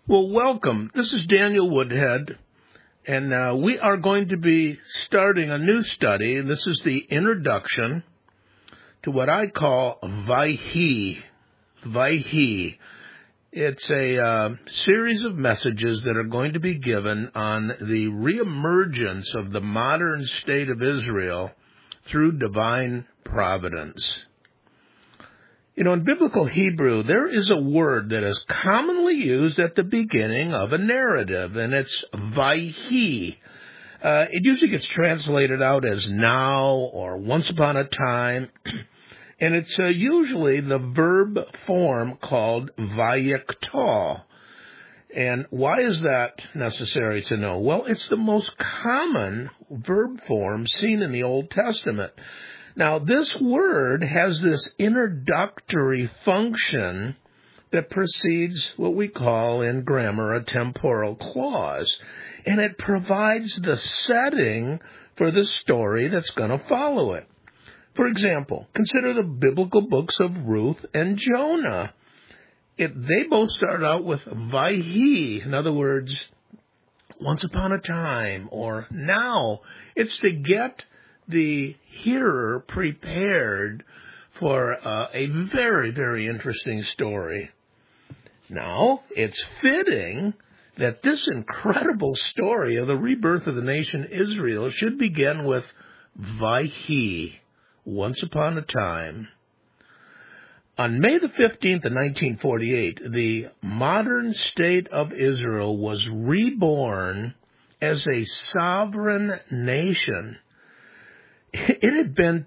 Well, welcome. This is Daniel Woodhead, and we are going to be starting a new study. This is the introduction to what I call Vayhi. Vayhi. It's a series of messages that are going to be given on the reemergence of the modern state of Israel through divine providence. You know, in biblical Hebrew, there is a word that is commonly used at the beginning of a narrative, and it's Vayhi. It usually gets translated out as now or once upon a time, and it's usually the verb form called Vayikta. And why is that necessary to know? Well, it's the most common verb form seen in the Old Testament. Now, this word has this introductory function that precedes what we call in grammar a temporal clause, and it provides the setting for the story that's going to follow it. For example, consider the biblical books of Ruth and Jonah. They both start out with Vayhi, in other words, once upon a time, or now. It's to get the hearer prepared for a very, very interesting story. Now, it's fitting that this incredible story of the rebirth of the nation Israel should begin with Vayhi, once upon a time. On May the 15th of 1948, the modern state of Israel was reborn as a sovereign nation. It had been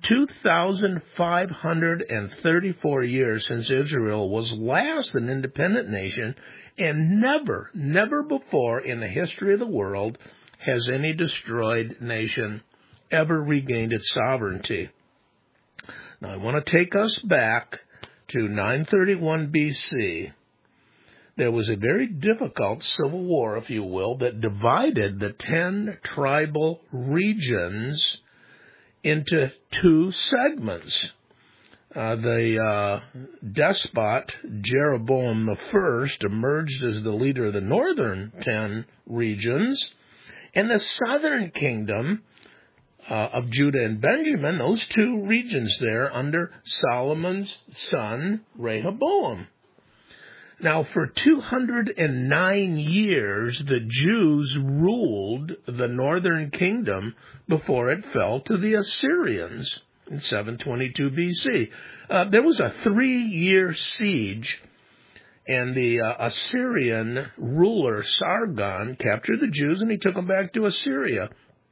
2,534 years since Israel was last an independent nation, and never before in the history of the world has any destroyed nation ever regained its sovereignty. Now, I want to take us back to 931 BC. There was a very difficult civil war, if you will, that divided the 10 tribal regions into two segments. The despot, Jeroboam I, emerged as the leader of the northern 10 regions, and the southern kingdom of Judah and Benjamin, those two regions there, under Solomon's son, Rehoboam. Now, for 209 years, the Jews ruled the northern kingdom before it fell to the Assyrians in 722 BC. There was a 3-year siege, and the Assyrian ruler Sargon captured the Jews, and he took them back to Assyria.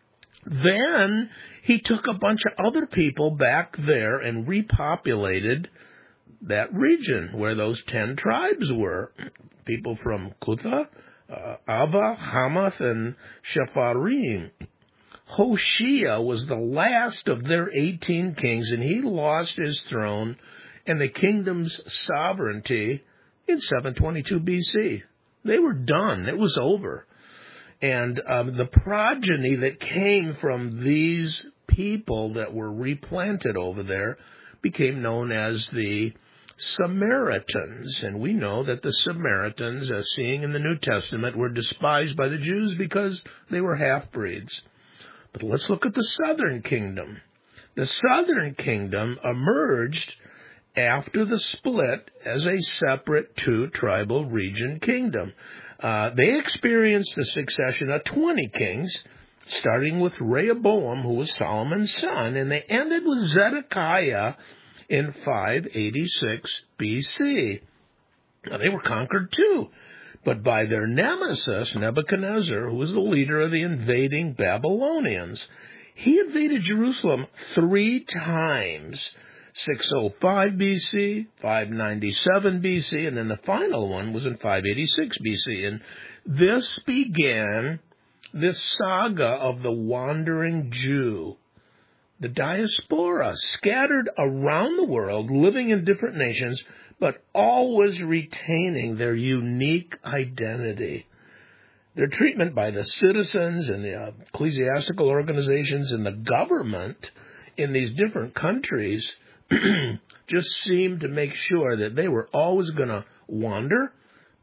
Then he took a bunch of other people back there and repopulated that region where those 10 tribes were. People from Kutha, Ava, Hamath, and Shepharim. Hoshea was the last of their 18 kings, and he lost his throne and the kingdom's sovereignty in 722 BC. They were done. It was over. And the progeny that came from these people that were replanted over there became known as the Samaritans. And we know that the Samaritans, as seen in the New Testament, were despised by the Jews because they were half-breeds. But let's look at the southern kingdom. The southern kingdom emerged after the split as a separate 2-tribal region kingdom. They experienced a succession of 20 kings, starting with Rehoboam, who was Solomon's son, and they ended with Zedekiah in 586 BC. Now, they were conquered too, but by their nemesis, Nebuchadnezzar, who was the leader of the invading Babylonians. He invaded Jerusalem 3 times, 605 BC, 597 BC, and then the final one was in 586 BC. And this began this saga of the wandering Jew, the diaspora, scattered around the world, living in different nations, but always retaining their unique identity. Their treatment by the citizens and the ecclesiastical organizations and the government in these different countries just seemed to make sure that they were always going to wander,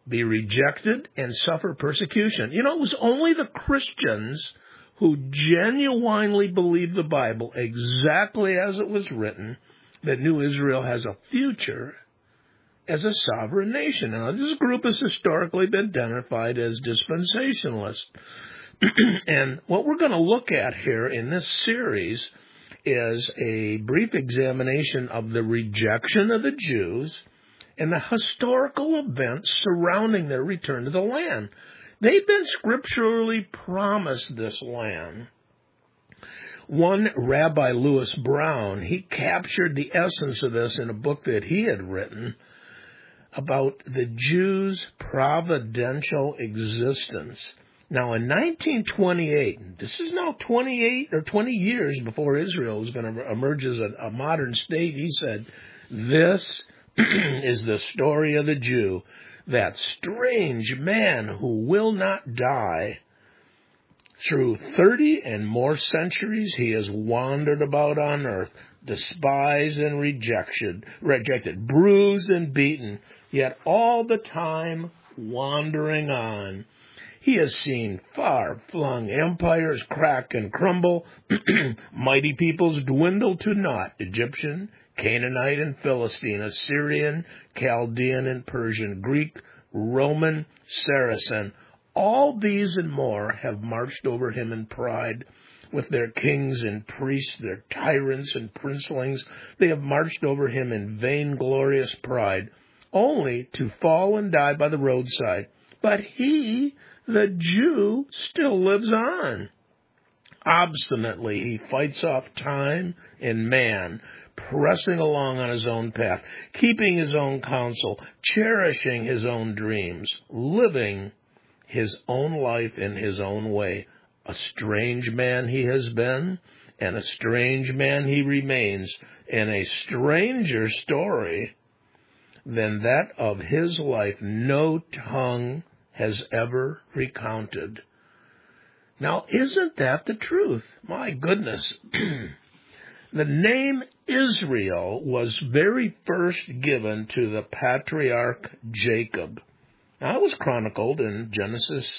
be rejected, and suffer persecution. You know, it was only the Christians who genuinely believed the Bible exactly as it was written that knew Israel has a future as a sovereign nation. Now, this group has historically been identified as dispensationalist. And what we're going to look at here in this series is a brief examination of the rejection of the Jews and the historical events surrounding their return to the land. They've been scripturally promised this land. One Rabbi Lewis Brown, he captured the essence of this in a book that he had written about the Jews' providential existence. Now, in 1928, this is now 28 or 20 years before Israel was going to emerge as a modern state, he said, "This is the story of the Jew, that strange man who will not die. Through 30 and more centuries he has wandered about on earth, despised and rejected, bruised and beaten, yet all the time wandering on. He has seen far-flung empires crack and crumble, mighty peoples dwindle to naught, Egyptian, Canaanite and Philistine, Assyrian, Chaldean and Persian, Greek, Roman, Saracen. All these and more have marched over him in pride, with their kings and priests, their tyrants and princelings. They have marched over him in vainglorious pride, only to fall and die by the roadside. But he, the Jew, still lives on. Obstinately he fights off time and man, pressing along on his own path, keeping his own counsel, cherishing his own dreams, living his own life in his own way. A strange man he has been, and a strange man he remains, and a stranger story than that of his life no tongue has ever recounted." Now, isn't that the truth? My goodness. The name Israel was very first given to the patriarch Jacob. Now, it was chronicled in Genesis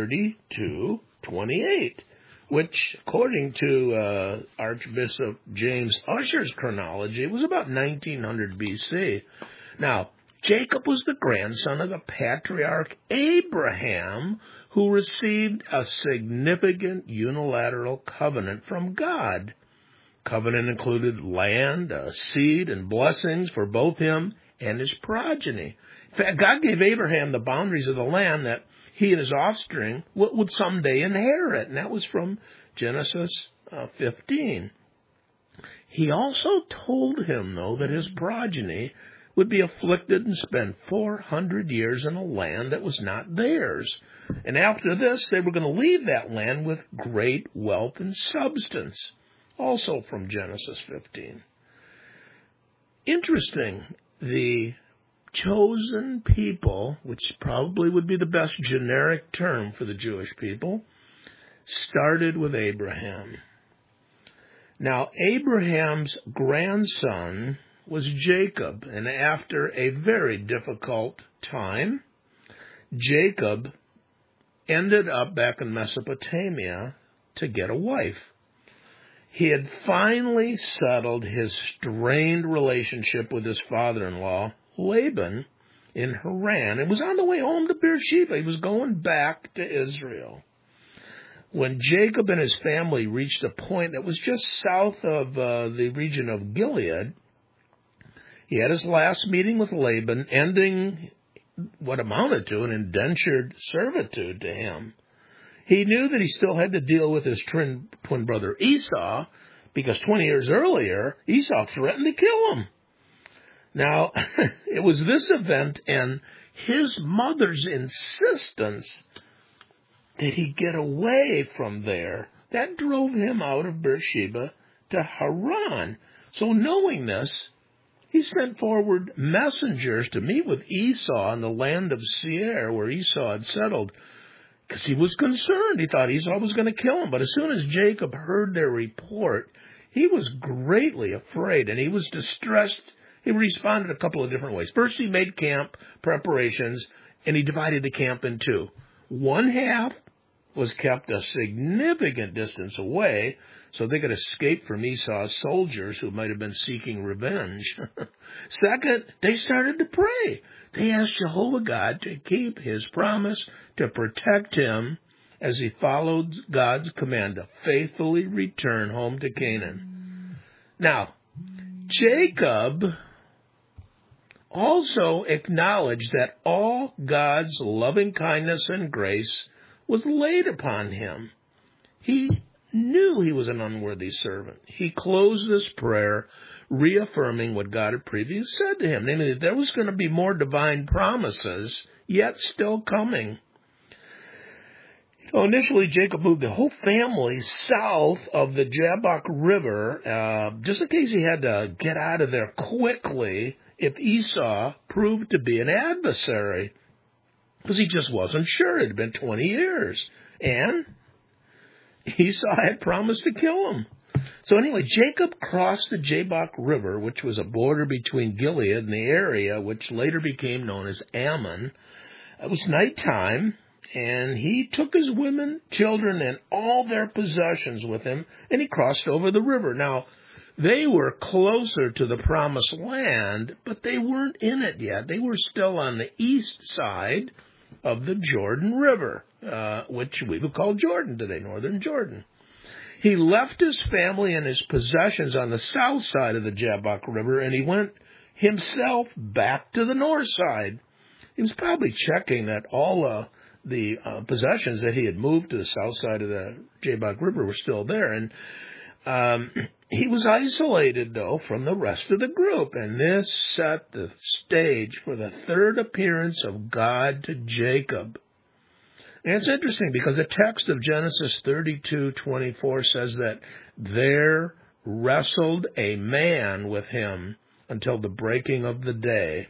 32:28, which, according to Archbishop James Ussher's chronology, was about 1900 BC. Now, Jacob was the grandson of the patriarch Abraham, who received a significant unilateral covenant from God. Covenant included land, seed, and blessings for both him and his progeny. In fact, God gave Abraham the boundaries of the land that he and his offspring would someday inherit, and that was from Genesis 15. He also told him, though, that his progeny would be afflicted and spend 400 years in a land that was not theirs. And after this, they were going to leave that land with great wealth and substance. Also from Genesis 15. Interesting, the chosen people, which probably would be the best generic term for the Jewish people, started with Abraham. Now, Abraham's grandson was Jacob, and after a very difficult time, Jacob ended up back in Mesopotamia to get a wife. He had finally settled his strained relationship with his father-in-law, Laban, in Haran, and was on the way home to Beersheba. He was going back to Israel. When Jacob and his family reached a point that was just south of the region of Gilead, he had his last meeting with Laban, ending what amounted to an indentured servitude to him. He knew that he still had to deal with his twin brother Esau, because 20 years earlier, Esau threatened to kill him. Now, it was this event and his mother's insistence that he get away from there that drove him out of Beersheba to Haran. So knowing this, he sent forward messengers to meet with Esau in the land of Seir, where Esau had settled, because he was concerned. He thought Esau was going to kill him. But as soon as Jacob heard their report, he was greatly afraid, and he was distressed. He responded a couple of different ways. First, he made camp preparations and he divided the camp in two. One half was kept a significant distance away so they could escape from Esau's soldiers who might have been seeking revenge. Second, they started to pray. They asked Jehovah God to keep his promise to protect him as he followed God's command to faithfully return home to Canaan. Now, Jacob also acknowledged that all God's loving kindness and grace was laid upon him. He knew he was an unworthy servant. He closed this prayer reaffirming what God had previously said to him, namely that there was going to be more divine promises yet still coming. So initially, Jacob moved the whole family south of the Jabbok River, just in case he had to get out of there quickly if Esau proved to be an adversary, because he just wasn't sure. It had been 20 years, and Esau had promised to kill him. So anyway, Jacob crossed the Jabbok River, which was a border between Gilead and the area which later became known as Ammon. It was nighttime, and he took his women, children, and all their possessions with him, and he crossed over the river. Now, they were closer to the promised land, but they weren't in it yet. They were still on the east side of the Jordan River, which we would call Jordan today, northern Jordan. He left his family and his possessions on the south side of the Jabbok River, and he went himself back to the north side. He was probably checking that all the possessions that he had moved to the south side of the Jabbok River were still there. And he was isolated, though, from the rest of the group, and this set the stage for the third appearance of God to Jacob. And it's interesting because the text of Genesis 32:24 says that there wrestled a man with him until the breaking of the day.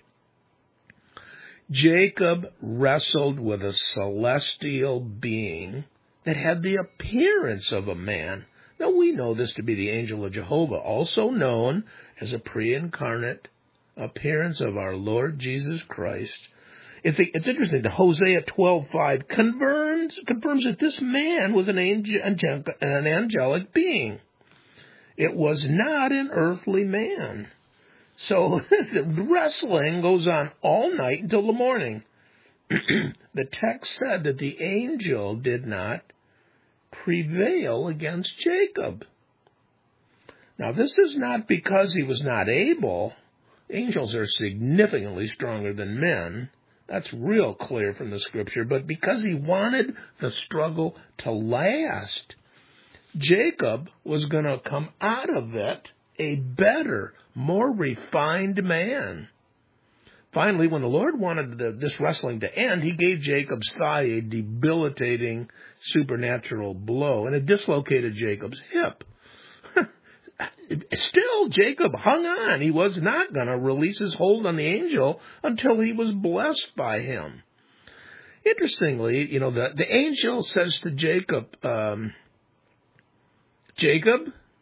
Jacob wrestled with a celestial being that had the appearance of a man. Now, we know this to be the angel of Jehovah, also known as a pre-incarnate appearance of our Lord Jesus Christ. It's interesting that Hosea 12:5 confirms that this man was an angelic being. It was not an earthly man. So the wrestling goes on all night until the morning. The text said that the angel did not prevail against Jacob. Now, this is not because he was not able. Angels are significantly stronger than men. That's real clear from the scripture. But because he wanted the struggle to last, Jacob was going to come out of it a better, more refined man. Finally, when the Lord wanted this wrestling to end, he gave Jacob's thigh a debilitating supernatural blow, and it dislocated Jacob's hip. Still, Jacob hung on. He was not going to release his hold on the angel until he was blessed by him. Interestingly, the angel says to Jacob, Jacob,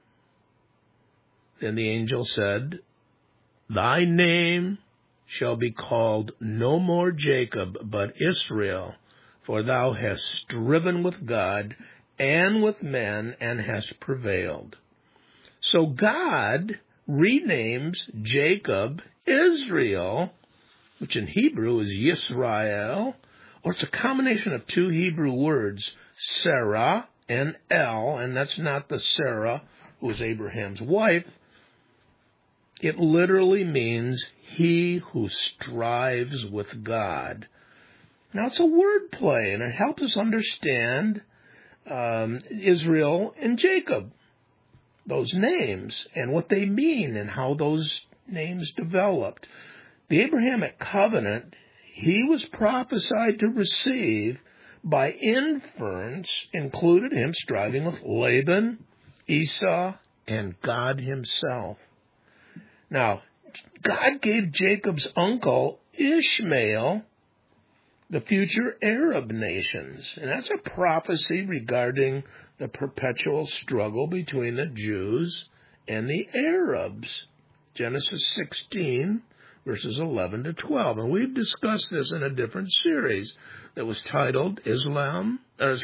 then the angel said, thy name shall be called no more Jacob, but Israel, for thou hast striven with God and with men and hast prevailed. So God renames Jacob Israel, which in Hebrew is Yisrael, or it's a combination of two Hebrew words, Sarah and El, and that's not the Sarah who was Abraham's wife. It literally means he who strives with God. Now, it's a word play, and it helps us understand Israel and Jacob, those names, and what they mean, and how those names developed. The Abrahamic covenant, he was prophesied to receive by inference, included him striving with Laban, Esau, and God himself. Now, God gave Jacob's uncle Ishmael the future Arab nations, and that's a prophecy regarding the perpetual struggle between the Jews and the Arabs. Genesis 16, verses 11 to 12. And we've discussed this in a different series that was titled Israel,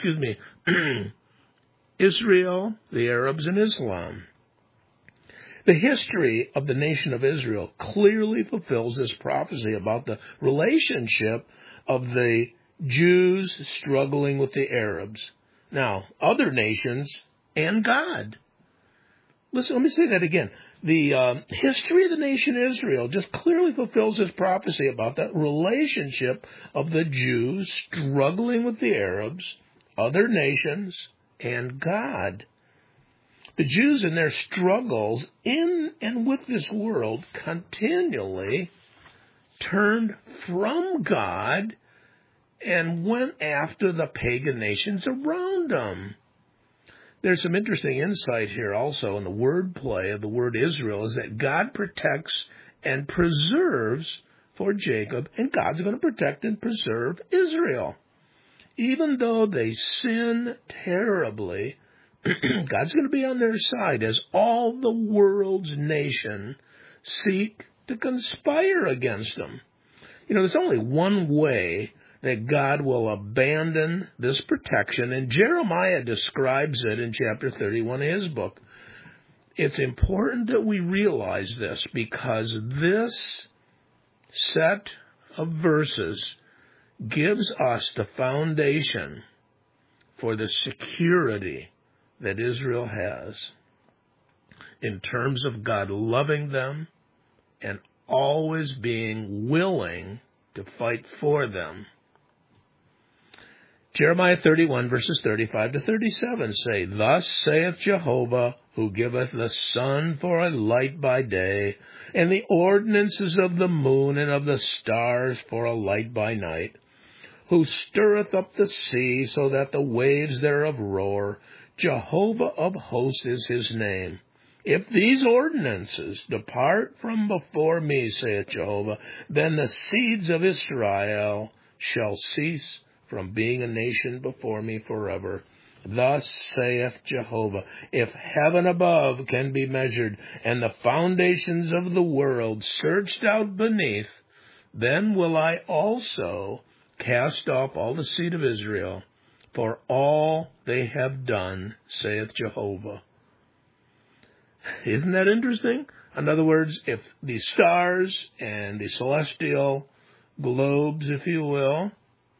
the Arabs, and Islam. The history of the nation of Israel clearly fulfills this prophecy about the relationship of the Jews struggling with the Arabs. Now, other nations and God. Listen, let me say that again. The history of the nation Israel just clearly fulfills this prophecy about that relationship of the Jews struggling with the Arabs, other nations, and God. The Jews in their struggles in and with this world continually turned from God and went after the pagan nations around them. There's some interesting insight here also in the wordplay of the word Israel is that God protects and preserves for Jacob, and God's going to protect and preserve Israel. Even though they sin terribly, God's going to be on their side as all the world's nation seek to conspire against them. You know, there's only one way that God will abandon this protection, and Jeremiah describes it in chapter 31 of his book. It's important that we realize this because this set of verses gives us the foundation for the security that Israel has in terms of God loving them and always being willing to fight for them. Jeremiah 31, verses 35 to 37 say, Thus saith Jehovah, who giveth the sun for a light by day, and the ordinances of the moon and of the stars for a light by night, who stirreth up the sea so that the waves thereof roar. Jehovah of hosts is his name. If these ordinances depart from before me, saith Jehovah, then the seeds of Israel shall cease from being a nation before me forever. Thus saith Jehovah, if heaven above can be measured, and the foundations of the world searched out beneath, then will I also cast off all the seed of Israel, for all they have done, saith Jehovah. Isn't that interesting? In other words, if the stars and the celestial globes, if you will,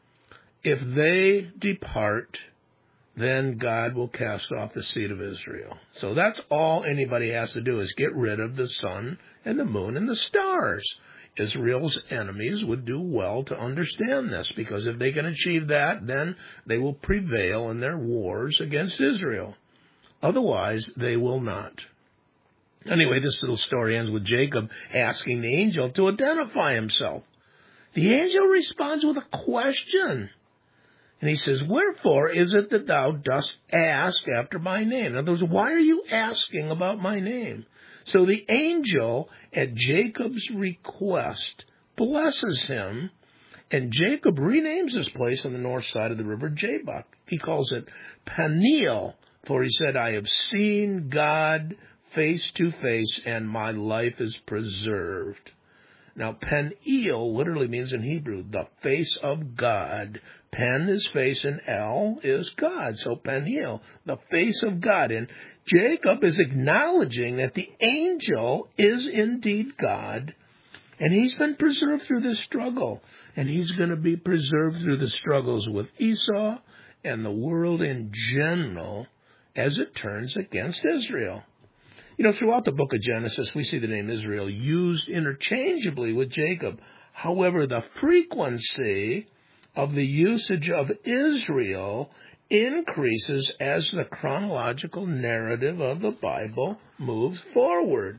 if they depart, then God will cast off the seed of Israel. So that's all anybody has to do is get rid of the sun and the moon and the stars. Israel's enemies would do well to understand this, because if they can achieve that, then they will prevail in their wars against Israel. Otherwise, they will not. Anyway, this little story ends with Jacob asking the angel to identify himself. The angel responds with a question. And he says, Wherefore is it that thou dost ask after my name? In other words, why are you asking about my name? So the angel, at Jacob's request, blesses him, and Jacob renames this place on the north side of the river Jabbok. He calls it Peniel, for he said, I have seen God face to face, and my life is preserved. Now, Peniel literally means in Hebrew, the face of God. Pen is face and El is God. So Peniel, the face of God. And Jacob is acknowledging that the angel is indeed God, and he's been preserved through this struggle. And he's going to be preserved through the struggles with Esau and the world in general as it turns against Israel. You know, throughout the book of Genesis, we see the name Israel used interchangeably with Jacob. However, the frequency of the usage of Israel increases as the chronological narrative of the Bible moves forward.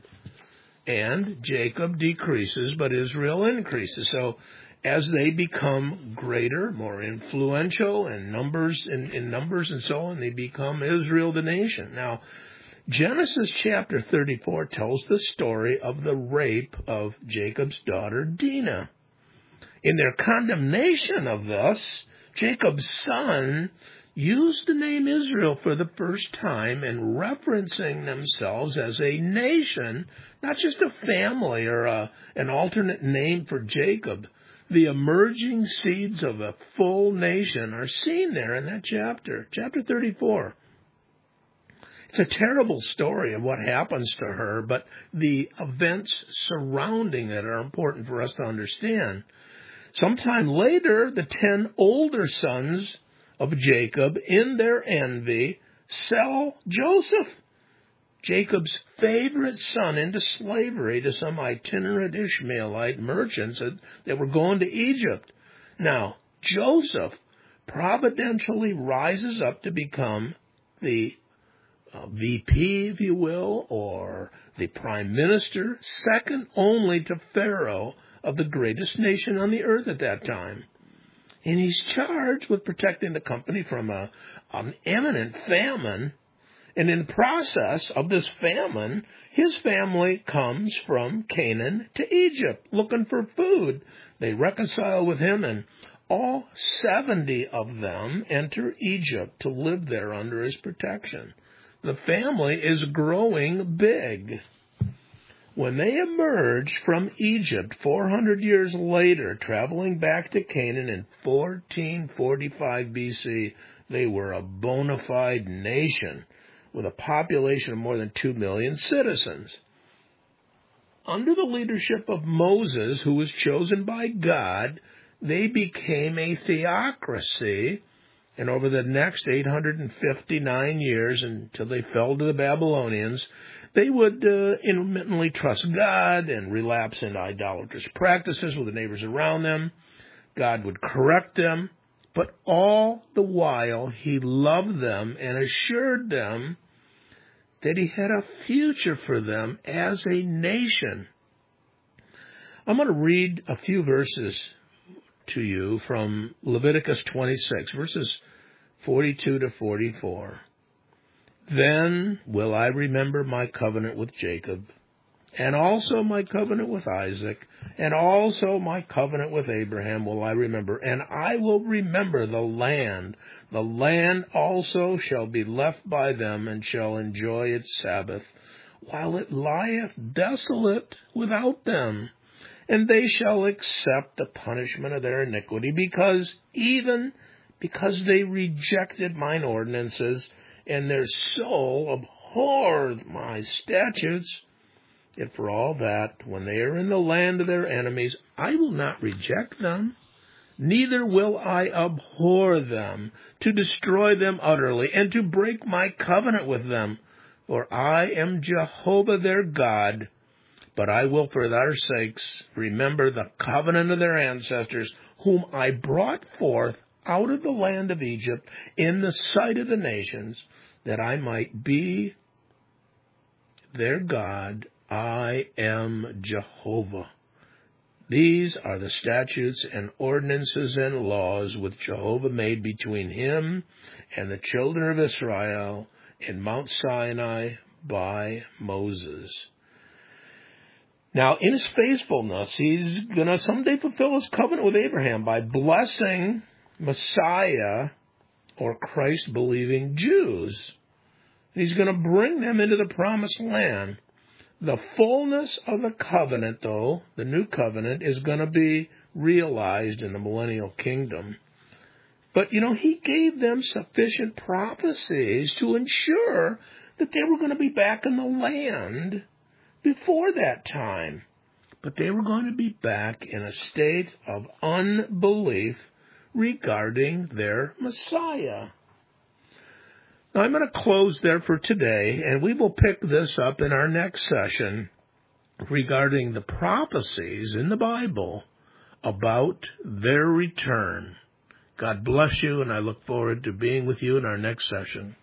And Jacob decreases, but Israel increases. So as they become greater, more influential in numbers and so on, they become Israel the nation. Now, Genesis chapter 34 tells the story of the rape of Jacob's daughter Dinah. In their condemnation of this, Jacob's son used the name Israel for the first time in referencing themselves as a nation not just a family or an alternate name for Jacob. The emerging seeds of a full nation are seen there in that chapter, chapter 34. It's a terrible story of what happens to her, but the events surrounding it are important for us to understand. Sometime later, the 10 older sons of Jacob, in their envy, sell Joseph, Jacob's favorite son, into slavery to some itinerant Ishmaelite merchants that were going to Egypt. Now, Joseph providentially rises up to become the VP, if you will, or the prime minister, second only to Pharaoh of the greatest nation on the earth at that time. And he's charged with protecting the company from an imminent famine. And in the process of this famine, his family comes from Canaan to Egypt looking for food. They reconcile with him, and all 70 of them enter Egypt to live there under his protection. The family is growing big. When they emerged from Egypt 400 years later, traveling back to Canaan in 1445 BC, they were a bona fide nation with a population of more than 2 million citizens. Under the leadership of Moses, who was chosen by God, they became a theocracy. And over the next 859 years, until they fell to the Babylonians, they would intermittently trust God and relapse into idolatrous practices with the neighbors around them. God would correct them, but all the while he loved them and assured them that he had a future for them as a nation. I'm going to read a few verses to you from Leviticus 26, verses 42 to 44. Then will I remember my covenant with Jacob, and also my covenant with Isaac, and also my covenant with Abraham will I remember, and I will remember the land. The land also shall be left by them, and shall enjoy its Sabbath, while it lieth desolate without them. And they shall accept the punishment of their iniquity, because they rejected mine ordinances, and their soul abhorred my statutes. Yet for all that, when they are in the land of their enemies, I will not reject them, neither will I abhor them, to destroy them utterly, and to break my covenant with them. For I am Jehovah their God, but I will for their sakes remember the covenant of their ancestors, whom I brought forth out of the land of Egypt in the sight of the nations, that I might be their God. I am Jehovah. These are the statutes and ordinances and laws which Jehovah made between him and the children of Israel in Mount Sinai by Moses. Now, in his faithfulness, he's going to someday fulfill his covenant with Abraham by blessing Messiah or Christ-believing Jews. He's going to bring them into the promised land. The fullness of the covenant, though, the new covenant, is going to be realized in the millennial kingdom. But, he gave them sufficient prophecies to ensure that they were going to be back in the land before that time. But they were going to be back in a state of unbelief regarding their Messiah. Now, I'm going to close there for today, and we will pick this up in our next session regarding the prophecies in the Bible about their return. God bless you, and I look forward to being with you in our next session.